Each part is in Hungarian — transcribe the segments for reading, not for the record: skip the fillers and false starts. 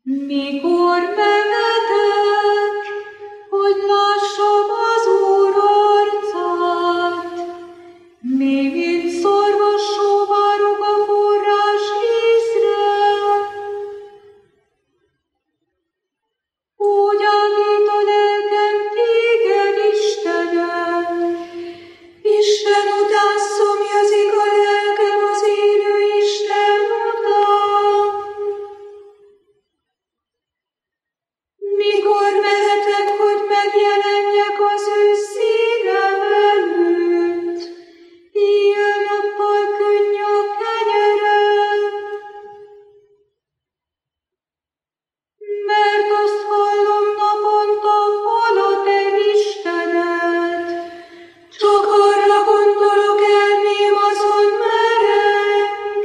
Mikor menetek, hogy lássam az Úr arcát, mi mint szorvas sóvárok a forrás vízre. Úgy áldít a lelkem téged, Istenem, Isten után szomjazik a lelkem az élő Isten után. Mikor mehetek, hogy megjelenjek az ő szívem előtt, éjjel-nappal könny a kenyerem, mert azt hallom naponta, hol a te Istened, csak arra gondolok, elmém azon mereng.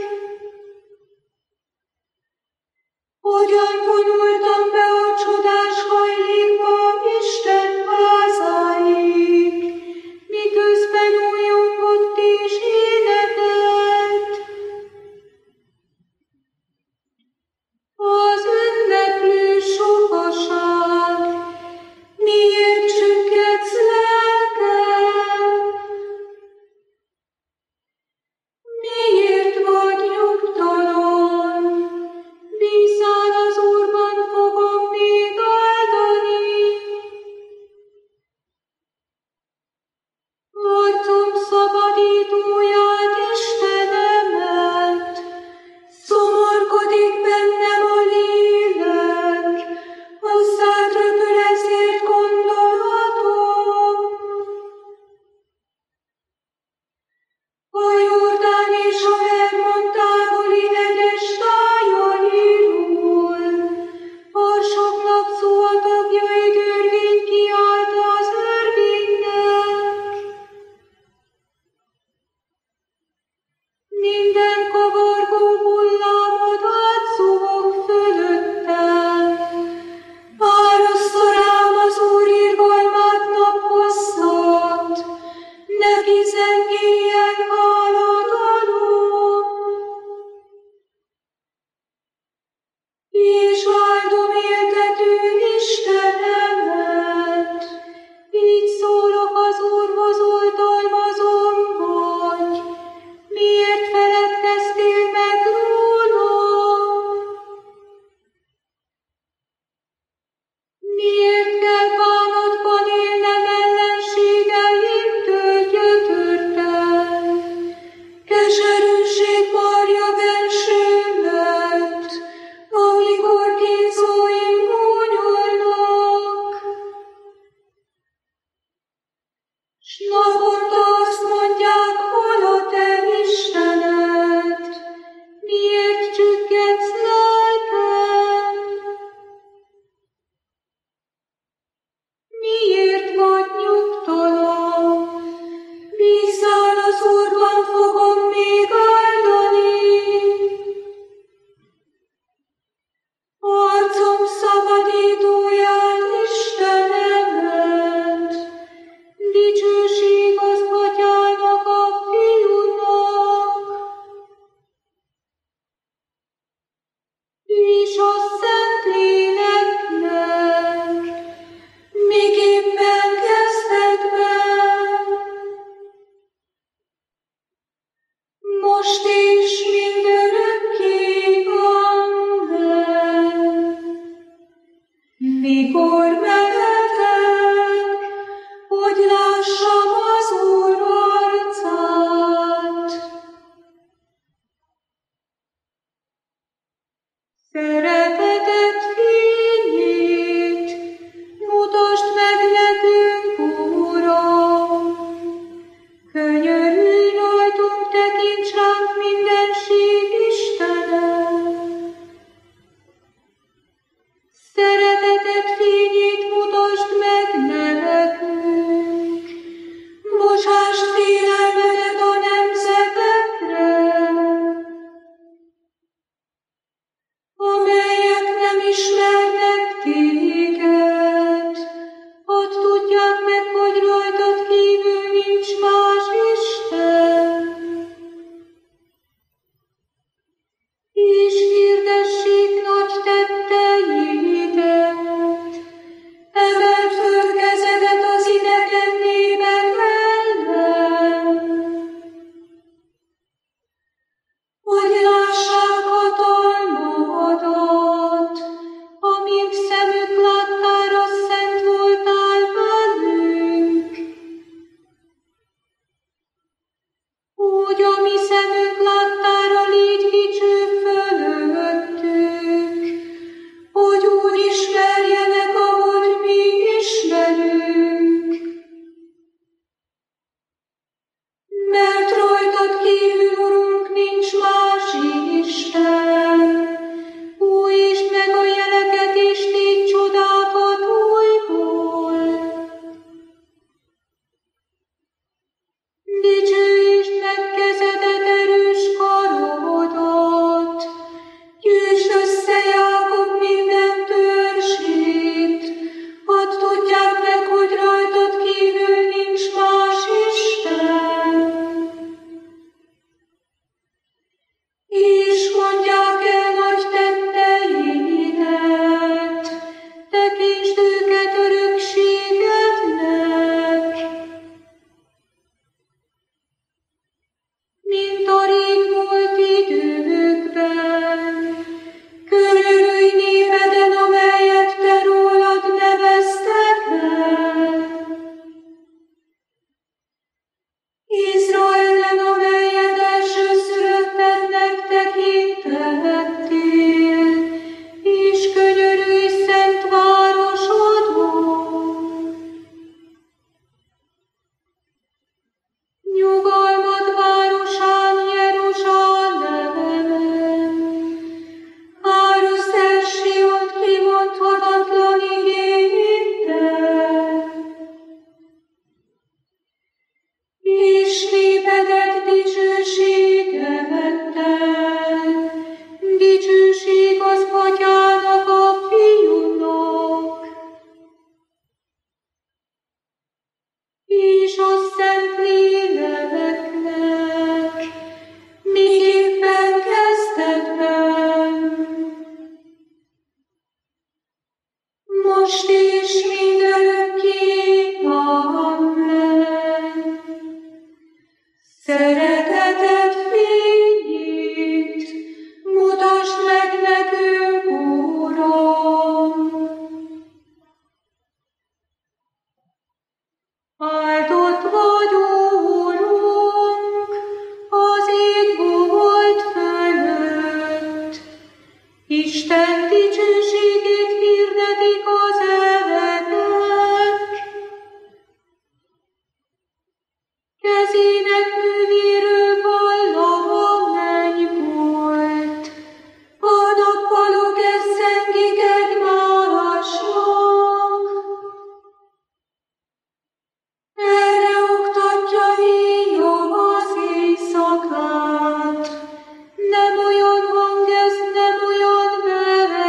Hogyan vonultam be a csodás hajlékba Isten házáig, miközben újongott és énekelt. Az ünneplő sokaság, miért csüggedsz lelkem? Miért vagy nyugtalan? Bízzál az Úrban, fogom még áldani. Arcom szabadítóját, Istenemet, szomorkodik bennem a lélek, hozzád röpül, ezért gondolatom. A Jordán és a Hermon távoli hegyes tájairól, harsognak szó a tagjai, görvény kiált az örvénynek. Minden kavargó hullámod átszúvog fölöttem, árassza rám az Úr irgalmát naphosszat, neki zengéljen háladalom. És áldom éltető Istenemet, így szólok az Úrhoz, oltalmazom vagy, miért feledkeztél meg rólam? Miért kell bánatban élnem ellenségeimtől gyötörtem? Keserűség marja bensőmet, amikor kínzóim gúnyolnak. S naponta azt mondják, hol a te Istened, miért csüggedsz lelkem? Miért vagy nyugtalan? Bízzál az Úrban, fogom még áldani. Arcom szabadítóját, Istenemet, dicsőség az Atyának, a Fiúnak, és a Szentléleknek, miképpen kezdetben, most és mindörökké. Amen. Mikor mehetek, hogy lássam az Úr arcát? Szereteted fényét mutasd meg nekünk, Uram! Könyörülj rajtunk, tekints ránk, mindenség Istene! Szereteted fényét mutasd meg nekünk, bocsásd félelmedet a nemzetekre, amelyek nem ismernek téged. Add tudják meg, hogy rajtad kívül nincs más Isten. És hirdessék nagy tetteit, Isten dicsőségét hirdetik az erekek. Kezének művéről vallom a mennybolyt. A nappalok eszengik egymásnak. Erre oktatja éjjel az éjszakát. Nem olyan hang ez, nem olyan veres.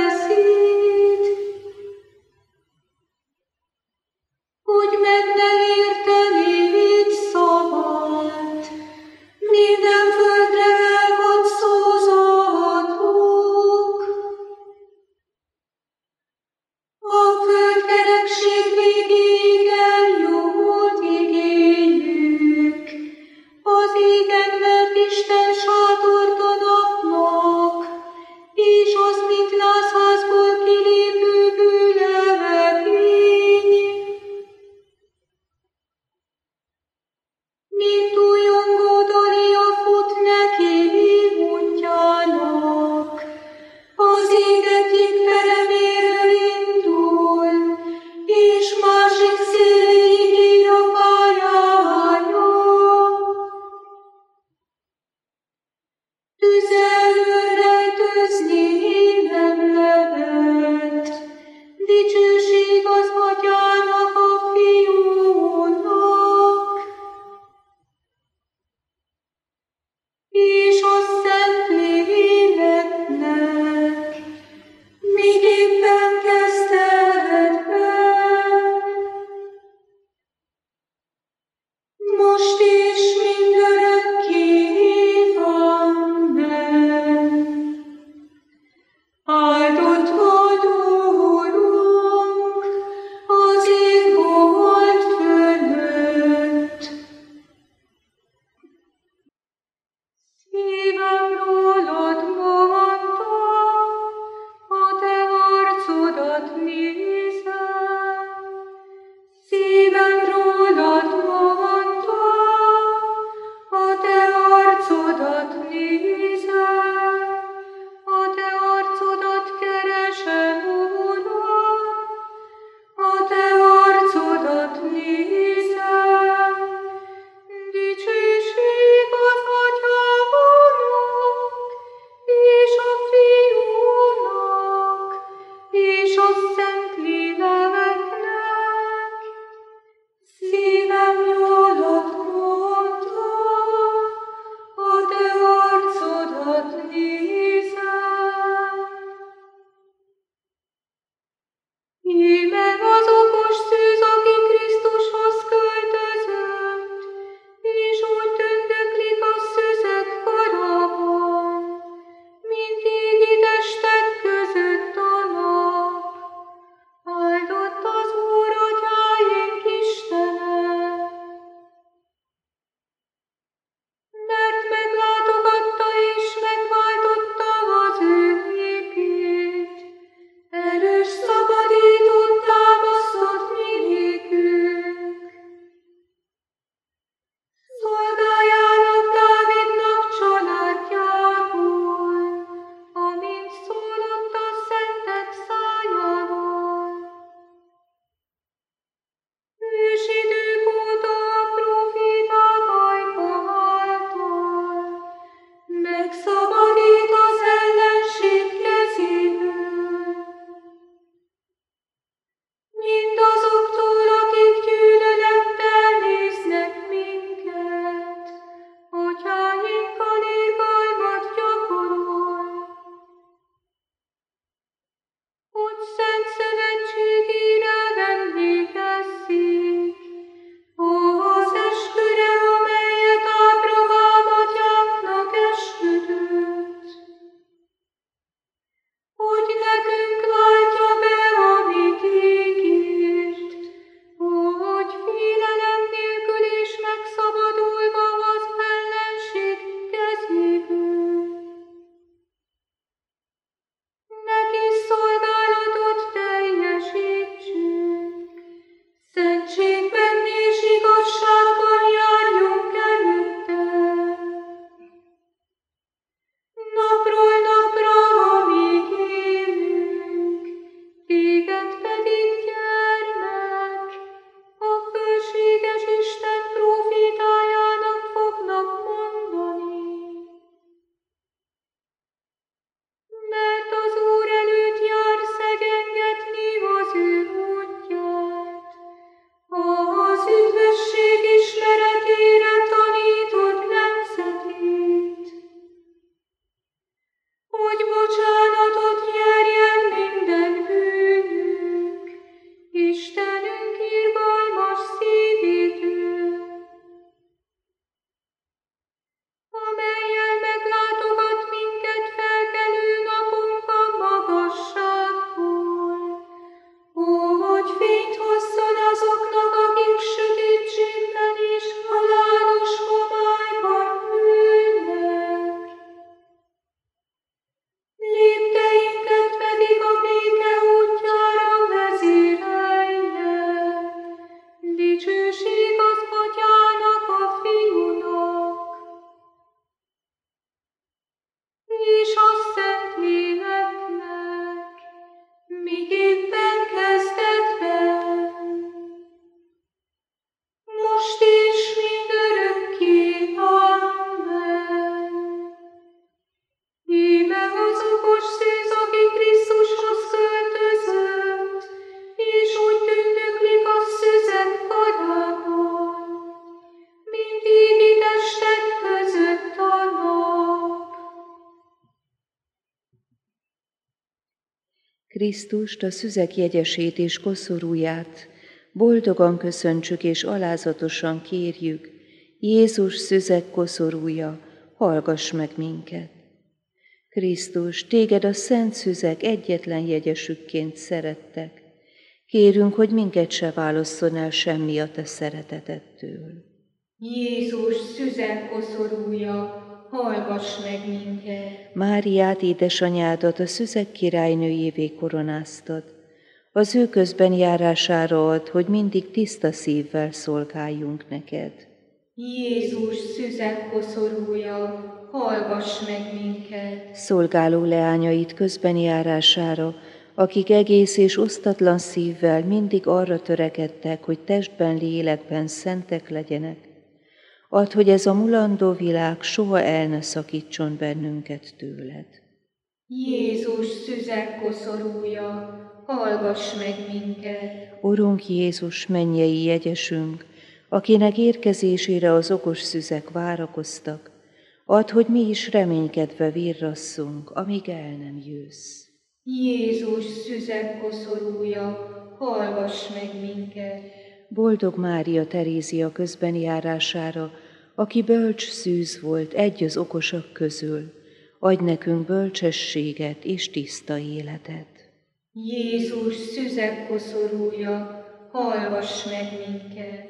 Krisztust, a szüzek jegyesét és koszorúját boldogan köszöntsük és alázatosan kérjük: Jézus szüzek koszorúja, hallgass meg minket! Krisztus, téged a szent szüzek egyetlen jegyesükként szerettek. Kérünk, hogy minket se válasszon el semmi a te szeretetettől. Jézus szüzek koszorúja, hallgass meg minket! Máriát, édesanyádat a szüzek királynőjévé koronáztad. Az ő közben járására ad, hogy mindig tiszta szívvel szolgáljunk neked. Jézus szüzek koszorúja, hallgass meg minket! Szolgáló leányait közben járására, akik egész és osztatlan szívvel mindig arra törekedtek, hogy testben, lélekben szentek legyenek, add, hogy ez a mulandó világ soha el ne szakítson bennünket tőled. Jézus szüzek koszorúja, hallgass meg minket! Urunk Jézus, mennyei jegyesünk, akinek érkezésére az okos szüzek várakoztak, add, hogy mi is reménykedve virrasszunk, amíg el nem jössz. Jézus szüzek koszorúja, hallgass meg minket! Boldog Mária Terézia közben járására, aki bölcs szűz volt egy az okosak közül, adj nekünk bölcsességet és tiszta életet. Jézus szüzek koszorúja, hallgass meg minket!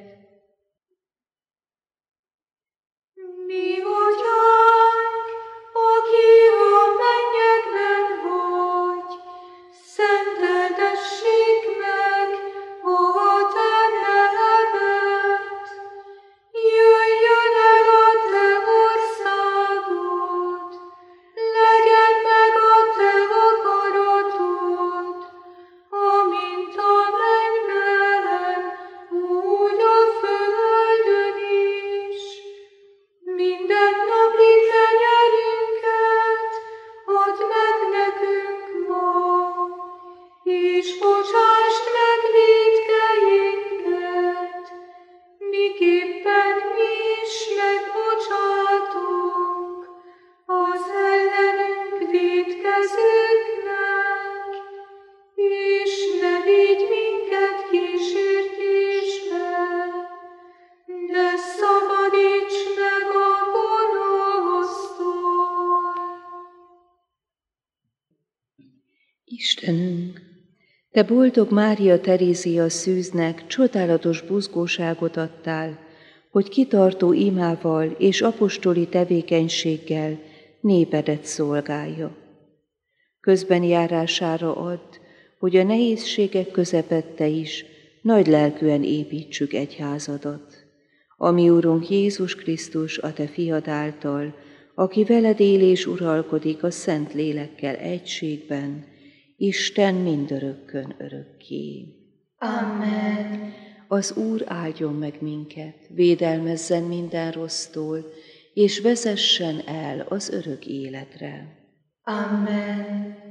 Mi atyánk, aki a mennyekben vagy, szenteltessék meg a te neved. Jöjjön el a te országod, legyen meg a te akaratod, amint a mennyben, úgy a földön is. Mindennapi kenyerünket add meg nekünk ma, és bocsásd meg vétkeinket, miképpen mi is megbocsátunk az ellenünk vétkezőknek, és ne vigy minket kísértésbe, de szabadíts meg a gonosztól. Istenünk, te boldog Mária Terézia szűznek csodálatos buzgóságot adtál, hogy kitartó imával és apostoli tevékenységgel népedet szolgálja. Közben járására add, hogy a nehézségek közepette is nagy lelkűen építsük egyházadat. Ami Urunk Jézus Krisztus, a te fiad által, aki veled él és uralkodik a Szent Lélekkel egységben, Isten mindörökkön örökké. Amen. Az Úr áldjon meg minket, védelmezzen minden rossztól, és vezessen el az örök életre. Amen.